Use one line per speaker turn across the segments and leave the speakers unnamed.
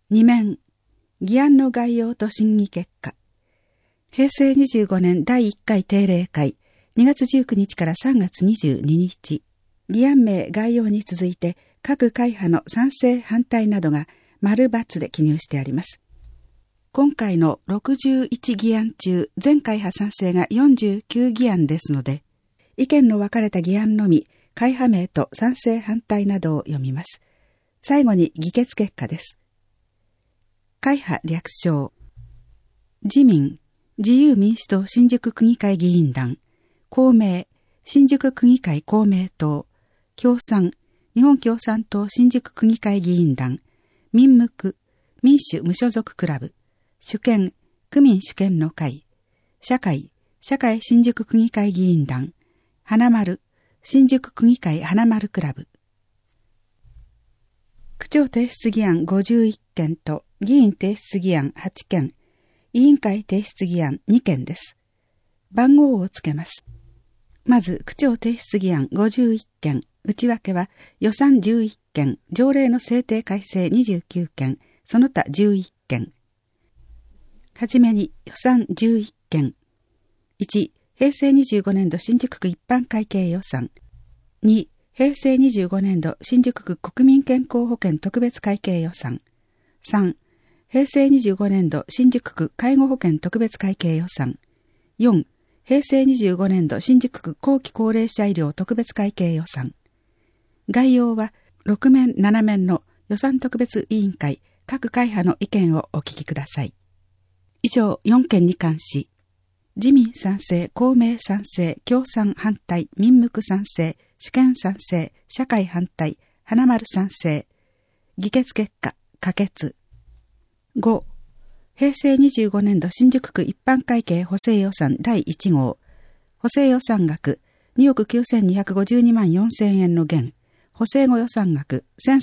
2面、議案の概要と審議結果。平成25年第1回定例会、2月19日から3月22日。議案名概要に続いて、各会派の賛成反対などが丸×で記入してあります。今回の61議案中、全会派賛成が49議案ですので、意見の分かれた議案のみ、会派名と賛成反対などを読みます。最後に議決結果です。会派略称。自民、自由民主党新宿区議会議員団、公明、新宿区議会公明党、共産、日本共産党新宿区議会議員団、民無区、民主無所属クラブ、主権、区民主権の会、社会新宿区議会議員団、花丸、新宿区議会花丸クラブ。区長提出議案51件と議員提出議案8件、委員会提出議案2件です。番号をつけます。まず、区長提出議案51件、内訳は予算11件、条例の制定改正29件、その他11件。はじめに予算11件。1、平成25年度新宿区一般会計予算。2、平成25年度新宿区国民健康保険特別会計予算。3、平成25年度新宿区介護保険特別会計予算。4、平成25年度新宿区後期高齢者医療特別会計予算。概要は6面7面の予算特別委員会各会派の意見をお聞きください。以上4件に関し、自民賛成、公明賛成、共産反対、民無区賛成、主権賛成、社会反対、花丸賛成。議決結果、可決。5、平成25年度新宿区一般会計補正予算第1号。補正予算額2億9252万4000円の減。補正後予算額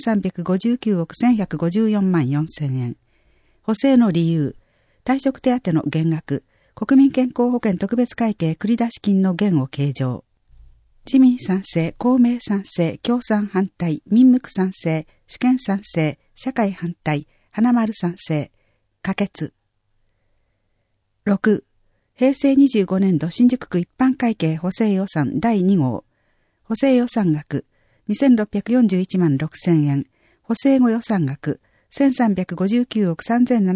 1359億1154万4000円。補正の理由、退職手当の減額、国民健康保険特別会計繰出金の減を計上。自民賛成、公明賛成、共産反対、民無区賛成、主権賛成、社会反対、花丸賛成、可決。6、平成25年度新宿区一般会計補正予算第2号。補正予算額2641万6000円。補正後予算額1359億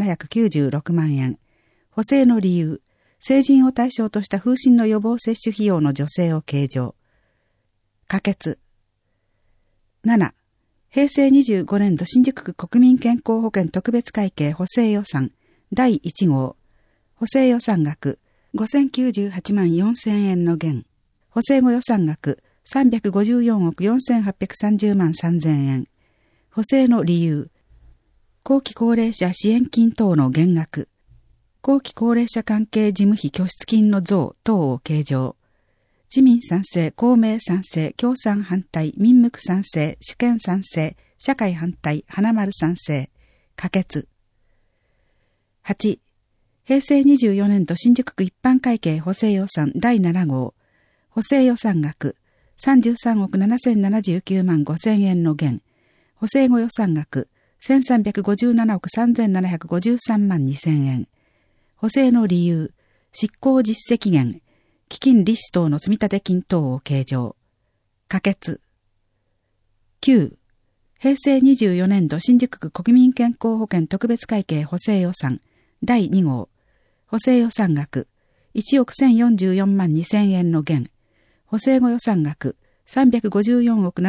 3796万円。補正の理由、成人を対象とした風疹の予防接種費用の助成を計上。可決。7、平成25年度新宿区国民健康保険特別会計補正予算第1号。補正予算額5098万4000円の減。補正後予算額354億4830万3000円。補正の理由、後期高齢者支援金等の減額。後期高齢者関係事務費拠出金の増等を計上。自民賛成、公明賛成、共産反対、民無区賛成、主権賛成、社会反対、花丸賛成、可決。8、平成24年度新宿区一般会計補正予算第7号。補正予算額33億7079万5000円の減。補正後予算額1357億3753万2000円。補正の理由、執行実績減、基金利子等の積立金等を計上。可決。9、平成24年度新宿区国民健康保険特別会計補正予算第2号。補正予算額1億1044万2000円の減。補正後予算額354億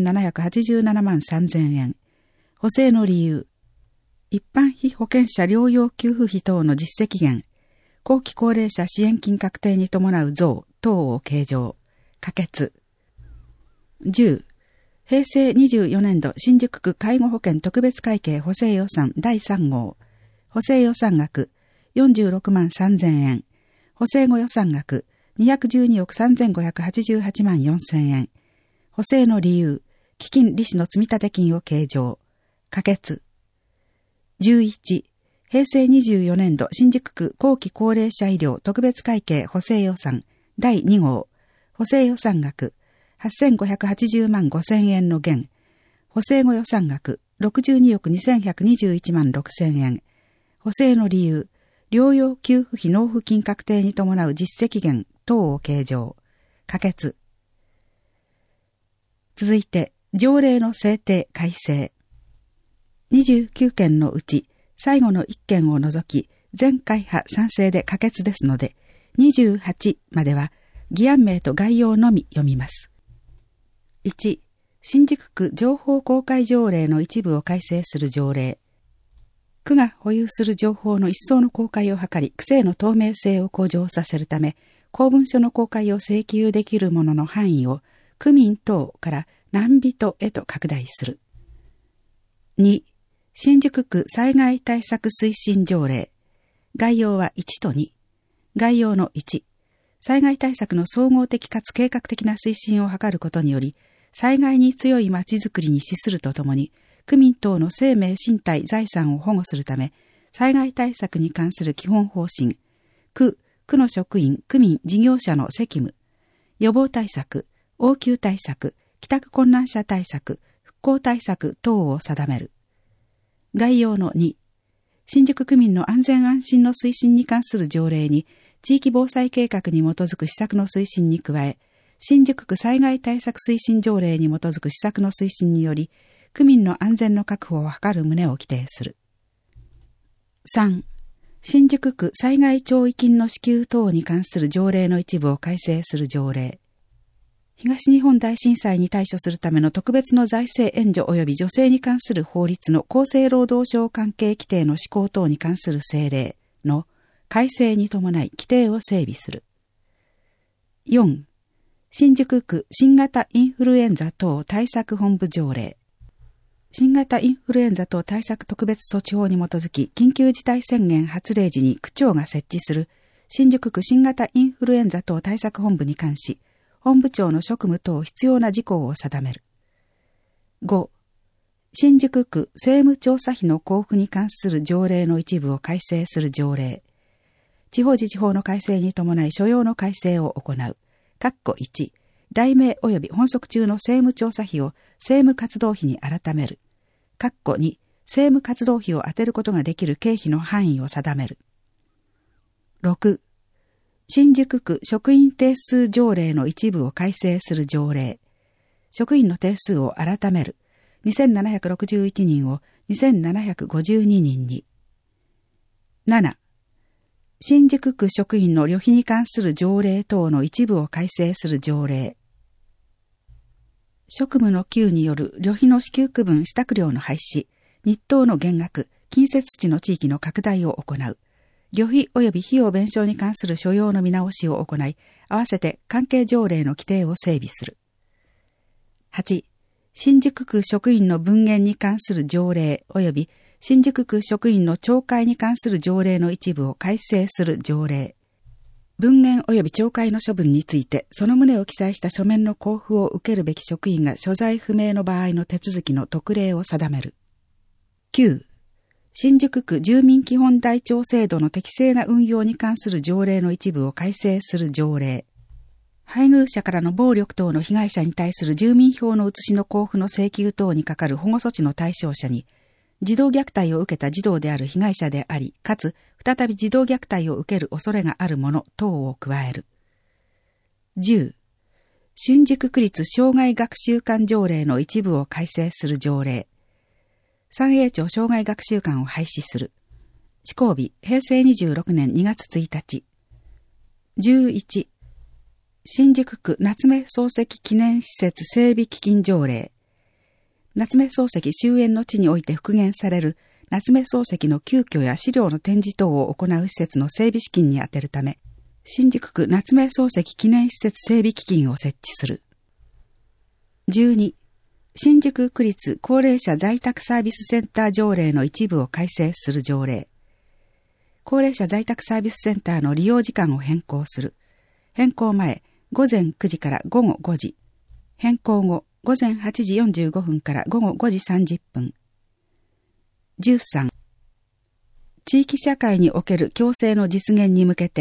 7787万3000円。補正の理由、一般被保険者療養給付費等の実績減、後期高齢者支援金確定に伴う増等を計上。可決。10、平成24年度新宿区介護保険特別会計補正予算第3号。補正予算額46万3000円。補正後予算額212億3588万4000円。補正の理由、基金利子の積立金を計上。可決。11、平成24年度新宿区後期高齢者医療特別会計補正予算第2号。補正予算額8580万5000円の減。補正後予算額 62億2121万6000円。補正の理由、療養給付費納付金確定に伴う実績減等を計上。可決。続いて、条例の制定改正。29件のうち、最後の1件を除き、全会派賛成で可決ですので、28までは、議案名と概要のみ読みます。1、新宿区情報公開条例の一部を改正する条例。区が保有する情報の一層の公開を図り、区政の透明性を向上させるため、公文書の公開を請求できるものの範囲を、区民等から何人へと拡大する。2、新宿区災害対策推進条例。概要は1と2。概要の1。災害対策の総合的かつ計画的な推進を図ることにより、災害に強いまちづくりに資するとともに、区民等の生命、身体、財産を保護するため、災害対策に関する基本方針、区の職員、区民、事業者の責務、予防対策、応急対策、帰宅困難者対策、復興対策等を定める。概要の2、新宿区民の安全安心の推進に関する条例に、地域防災計画に基づく施策の推進に加え、新宿区災害対策推進条例に基づく施策の推進により、区民の安全の確保を図る旨を規定する。3、新宿区災害弔意金の支給等に関する条例の一部を改正する条例。東日本大震災に対処するための特別の財政援助及び助成に関する法律の厚生労働省関係規定の施行等に関する政令の改正に伴い規定を整備する。4、新宿区新型インフルエンザ等対策本部条例。新型インフルエンザ等対策特別措置法に基づき緊急事態宣言発令時に区長が設置する新宿区新型インフルエンザ等対策本部に関し、本部長の職務等必要な事項を定める。5、新宿区政務調査費の交付に関する条例の一部を改正する条例。地方自治法の改正に伴い所要の改正を行う。括弧1、題名及び本則中の政務調査費を政務活動費に改める。括弧2、政務活動費を充てることができる経費の範囲を定める。6、新宿区職員定数条例の一部を改正する条例。職員の定数を改める。2761人を2752人に。7、新宿区職員の旅費に関する条例等の一部を改正する条例。職務の給による旅費の支給区分支度料の廃止、日当の減額、近接地の地域の拡大を行う。旅費及び費用弁償に関する所要の見直しを行い、合わせて関係条例の規定を整備する。8、新宿区職員の分限に関する条例及び新宿区職員の懲戒に関する条例の一部を改正する条例。分限及び懲戒の処分について、その旨を記載した書面の交付を受けるべき職員が所在不明の場合の手続きの特例を定める。9、新宿区住民基本台帳制度の適正な運用に関する条例の一部を改正する条例。配偶者からの暴力等の被害者に対する住民票の写しの交付の請求等にかかる保護措置の対象者に、児童虐待を受けた児童である被害者であり、かつ再び児童虐待を受ける恐れがあるもの等を加える。10、新宿区立障害学習館条例の一部を改正する条例。三栄町障害学習館を廃止する。施行日、平成26年2月1日。11、新宿区夏目漱石記念施設整備基金条例。夏目漱石終焉の地において復元される夏目漱石の旧居や資料の展示等を行う施設の整備資金に充てるため、新宿区夏目漱石記念施設整備基金を設置する。12、新宿区立高齢者在宅サービスセンター条例の一部を改正する条例。高齢者在宅サービスセンターの利用時間を変更する。変更前、午前9時から午後5時。変更後、午前8時45分から午後5時30分。13、地域社会における共生の実現に向けて、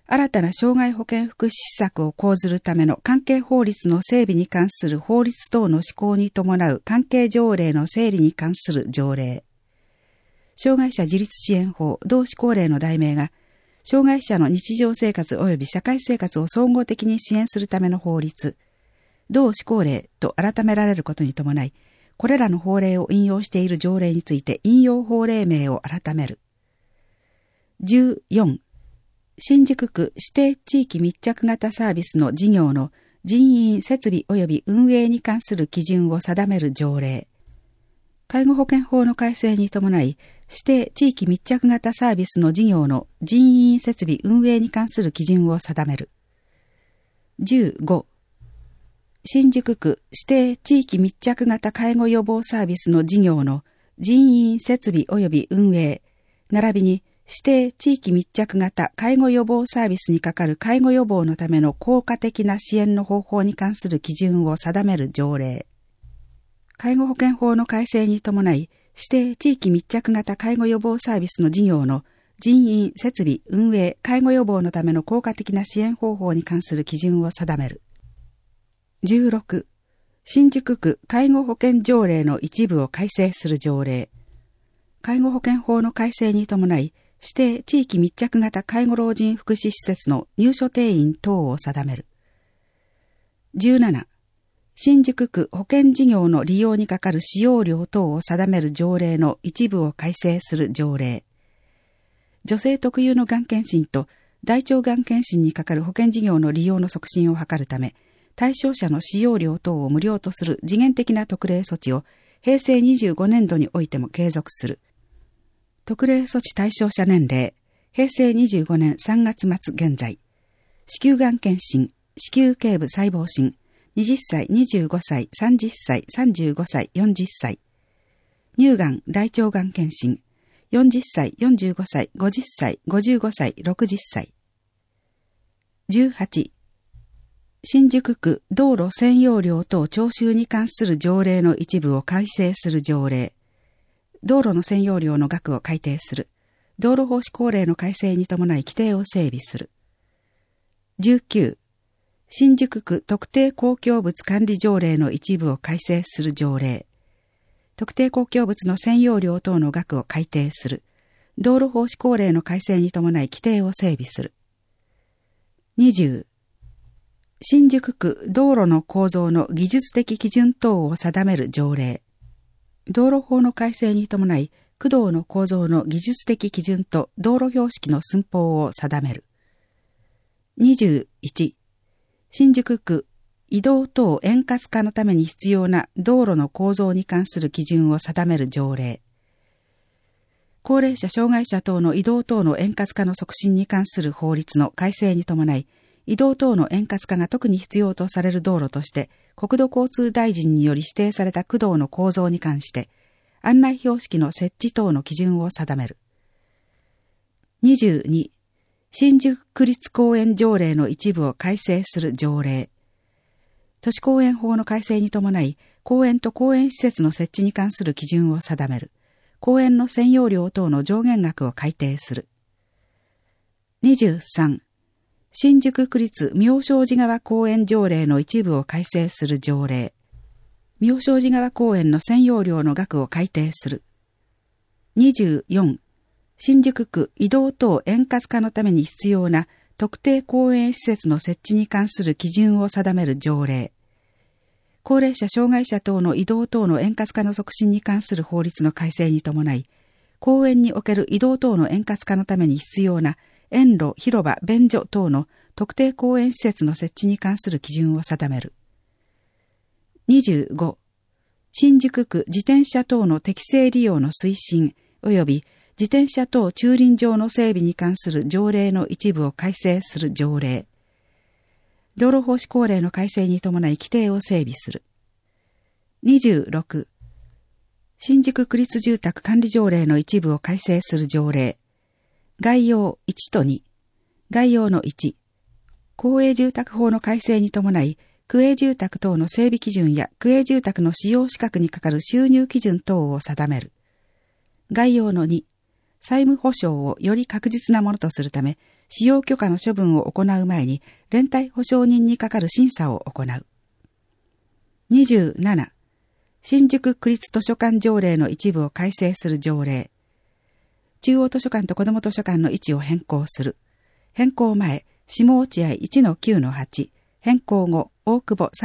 新たな障害保健福祉施策を講ずるための関係法律の整備に関する法律等の施行に伴う関係条例の整理に関する条例。障害者自立支援法同施行令の題名が、障害者の日常生活及び社会生活を総合的に支援するための法律、同施行令と改められることに伴い、これらの法令を引用している条例について引用法令名を改める。14、新宿区指定地域密着型サービスの事業の人員設備及び運営に関する基準を定める条例。介護保険法の改正に伴い、指定地域密着型サービスの事業の人員設備運営に関する基準を定める。15、新宿区指定地域密着型介護予防サービスの事業の人員設備及び運営、並びに指定地域密着型介護予防サービスにかかる介護予防のための効果的な支援の方法に関する基準を定める条例。介護保険法の改正に伴い、指定地域密着型介護予防サービスの事業の人員設備運営介護予防のための効果的な支援方法に関する基準を定める。16、新宿区介護保険条例の一部を改正する条例。介護保険法の改正に伴い、指定地域密着型介護老人福祉施設の入所定員等を定める。17、新宿区保険事業の利用にかかる使用料等を定める条例の一部を改正する条例。女性特有のがん検診と大腸がん検診にかかる保険事業の利用の促進を図るため、対象者の使用料等を無料とする時限的な特例措置を平成25年度においても継続する。特例措置対象者年齢、平成25年3月末現在、子宮がん検診、子宮頸部細胞診、20歳、25歳、30歳、35歳、40歳。乳がん、大腸がん検診。40歳、45歳、50歳、55歳、60歳。18、新宿区道路占用料等徴収に関する条例の一部を改正する条例。道路の占用料の額を改定する。道路法施行令の改正に伴い規定を整備する。19、新宿区特定公共物管理条例の一部を改正する条例。特定公共物の占用料等の額を改定する。道路法施行令の改正に伴い規定を整備する。20、新宿区道路の構造の技術的基準等を定める条例。道路法の改正に伴い、区道の構造の技術的基準と道路標識の寸法を定める。21、新宿区移動等円滑化のために必要な道路の構造に関する基準を定める条例。高齢者障害者等の移動等の円滑化の促進に関する法律の改正に伴い、移動等の円滑化が特に必要とされる道路として、国土交通大臣により指定された区道の構造に関して、案内標識の設置等の基準を定める。22、新宿区立公園条例の一部を改正する条例。都市公園法の改正に伴い、公園と公園施設の設置に関する基準を定める。公園の占用料等の上限額を改定する。23、新宿区立妙正寺川公園条例の一部を改正する条例。妙正寺川公園の占用料の額を改定する。24、新宿区移動等円滑化のために必要な特定公園施設の設置に関する基準を定める条例。高齢者障害者等の移動等の円滑化の促進に関する法律の改正に伴い、公園における移動等の円滑化のために必要な園路、広場、便所等の特定公園施設の設置に関する基準を定める。25、新宿区自転車等の適正利用の推進及び自転車等駐輪場の整備に関する条例の一部を改正する条例。道路法施行令の改正に伴い規定を整備する。26、新宿区立住宅管理条例の一部を改正する条例。概要1と2。概要の1。公営住宅法の改正に伴い、区営住宅等の整備基準や区営住宅の使用資格にかかる収入基準等を定める。概要の2。 債務保証をより確実なものとするため、使用許可の処分を行う前に、連帯保証人にかかる審査を行う。27、新宿区立図書館条例の一部を改正する条例。中央図書館と子ども図書館の位置を変更する。変更前、下落合 1-9-8、変更後、大久保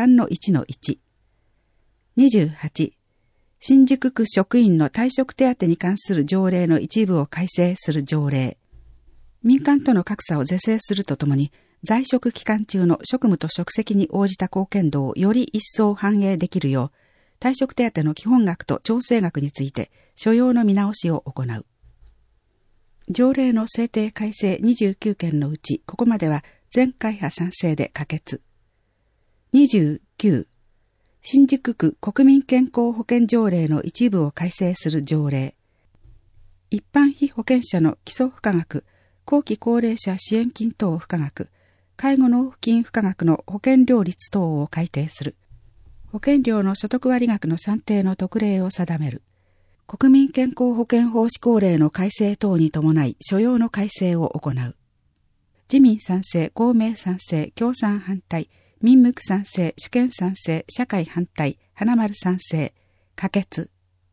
3-1-1。28、新宿区職員の退職手当に関する条例の一部を改正する条例。民間との格差を是正するとともに、在職期間中の職務と職責に応じた貢献度をより一層反映できるよう、退職手当の基本額と調整額について所要の見直しを行う。条例の制定改正29件のうち、ここまでは全会派賛成で可決。29、新宿区国民健康保険条例の一部を改正する条例。一般被保険者の基礎付加額、後期高齢者支援金等付加額、介護納付金付加額の保険料率等を改定する。保険料の所得割額の算定の特例を定める。国民健康保険法施行令の改正等に伴い所要の改正を行う。自民賛成、公明賛成、共産反対、民無賛成、主権賛成、社会反対、花丸賛成、可決。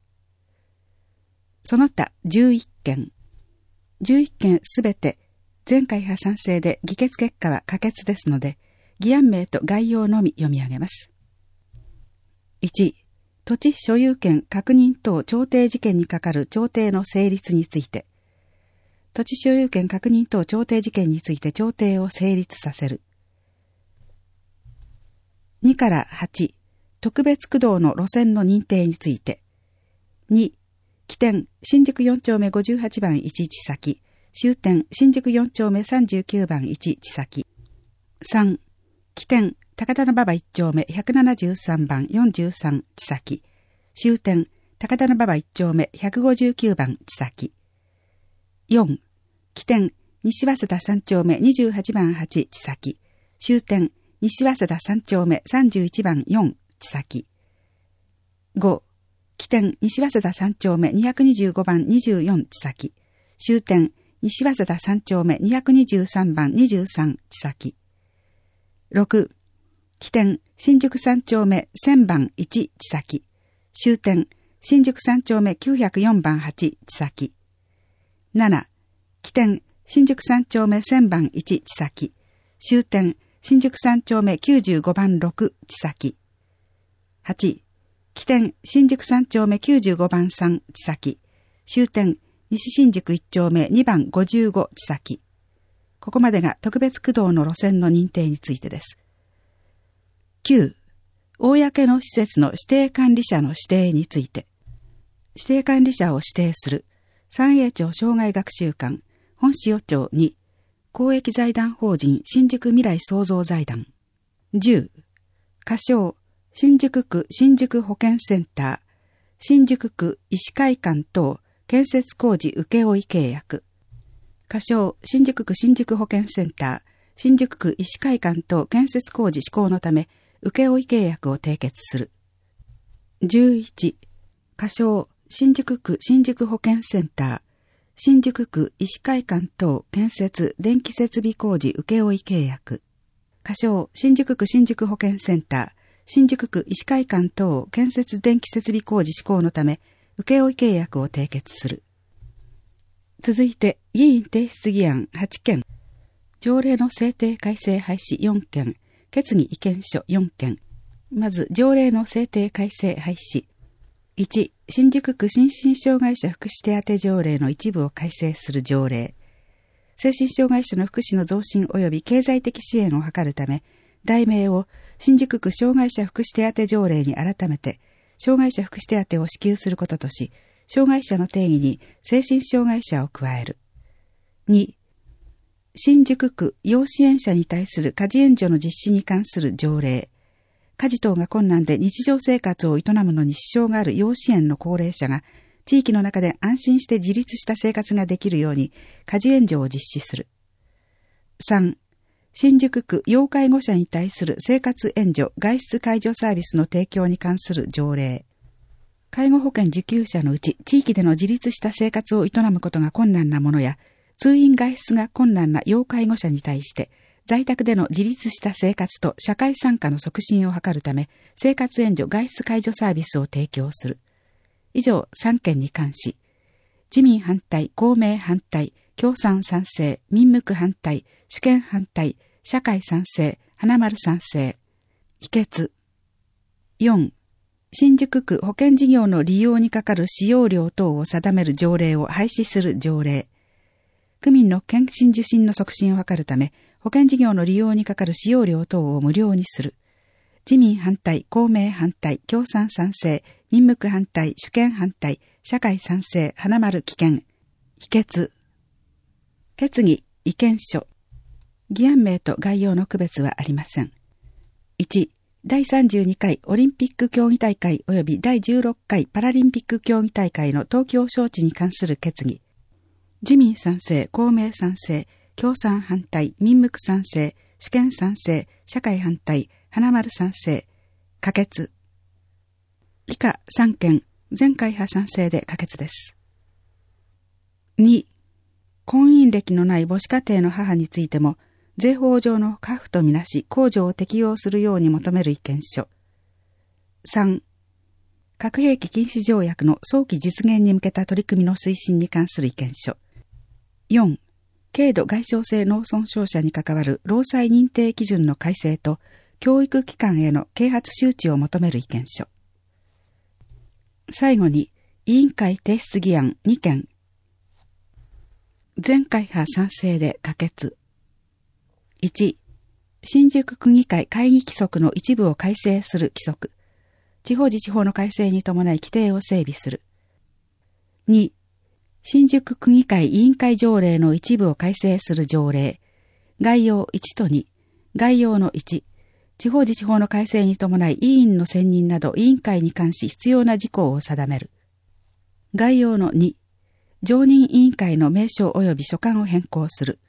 その他11件。11件すべて全会派賛成で議決結果は可決ですので、議案名と概要のみ読み上げます。1、土地所有権確認等調停事件にかかる調停の成立について、土地所有権確認等調停事件について調停を成立させる。2から8、特別区道の路線の認定について。2、起点、新宿4丁目58番1地先。終点、新宿4丁目39番1地先。3、起点、高田馬場1丁目173番43地先。終点、高田馬場1丁目159番地先。4、起点、西早稲田3丁目28番8地先。終点、西早稲田3丁目31番4地先。5、起点、西早稲田3丁目225番24地先。終点、西早稲田3丁目223番23地先。6、起点、新宿3丁目1000番1地先。終点、新宿3丁目904番8地先。7、起点、新宿3丁目1000番1地先。終点、新宿3丁目95番6地先。8、起点、新宿3丁目95番3地先。終点、西新宿1丁目2番55地先。ここまでが特別区道の路線の認定についてです。9、公の施設の指定管理者の指定について。指定管理者を指定する。三栄町障害学習館、本塩町2、公益財団法人新宿未来創造財団。10、仮称、新宿区新宿保健センター、新宿区医師会館等建設工事請負契約。仮称、新宿区新宿保健センター、新宿区医師会館等建設工事施行のため、請負契約を締結する。11、仮称、新宿区新宿保健センター、新宿区医師会館等建設電気設備工事請負契約。仮称、新宿区新宿保健センター、新宿区医師会館等建設電気設備工事施行のため、請負契約を締結する。続いて、議員提出議案8件、条例の制定改正廃止4件、決議意見書4件。まず、条例の制定改正廃止。1、新宿区心身障害者福祉手当条例の一部を改正する条例。精神障害者の福祉の増進及び経済的支援を図るため、題名を新宿区障害者福祉手当条例に改めて、障害者福祉手当を支給することとし、障害者の定義に精神障害者を加える。2、新宿区要支援者に対する家事援助の実施に関する条例。家事等が困難で日常生活を営むのに支障がある要支援の高齢者が、地域の中で安心して自立した生活ができるように家事援助を実施する。3、新宿区要介護者に対する生活援助外出介助サービスの提供に関する条例。 介護保険受給者のうち地域での自立した生活を営むことが困難な者や、通院外出が困難な要介護者に対して、在宅での自立した生活と社会参加の促進を図るため、生活援助外出介助サービスを提供する。以上3件に関し、自民反対、公明反対、共産賛成、民無反対、主権反対、社会賛成、花丸賛成。否決。4、新宿区保険事業の利用にかかる使用料等を定める条例を廃止する条例。区民の検診受診の促進を図るため、保険事業の利用にかかる使用料等を無料にする。自民反対、公明反対、共産賛成、民無反対、主権反対、社会賛成、花丸棄権。否決。決議、意見書。議案名と概要の区別はありません。1、第32回オリンピック競技大会及び第16回パラリンピック競技大会の東京招致に関する決議。自民賛成、公明賛成、共産反対、民無賛成、主権賛成、社会反対、花丸賛成、可決。以下3件、全会派賛成で可決です。2、婚姻歴のない母子家庭の母についても、税法上の家父とみなし控除を適用するように求める意見書。3、核兵器禁止条約の早期実現に向けた取り組みの推進に関する意見書。4、軽度外傷性脳損傷者に関わる労災認定基準の改正と教育機関への啓発周知を求める意見書。最後に委員会提出議案2件。全会派賛成で可決。1、新宿区議会会議規則の一部を改正する規則。地方自治法の改正に伴い規定を整備する。2、新宿区議会委員会条例の一部を改正する条例。概要1と2。概要の1。地方自治法の改正に伴い委員の選任など委員会に関し必要な事項を定める。概要の2。常任委員会の名称及び所管を変更する。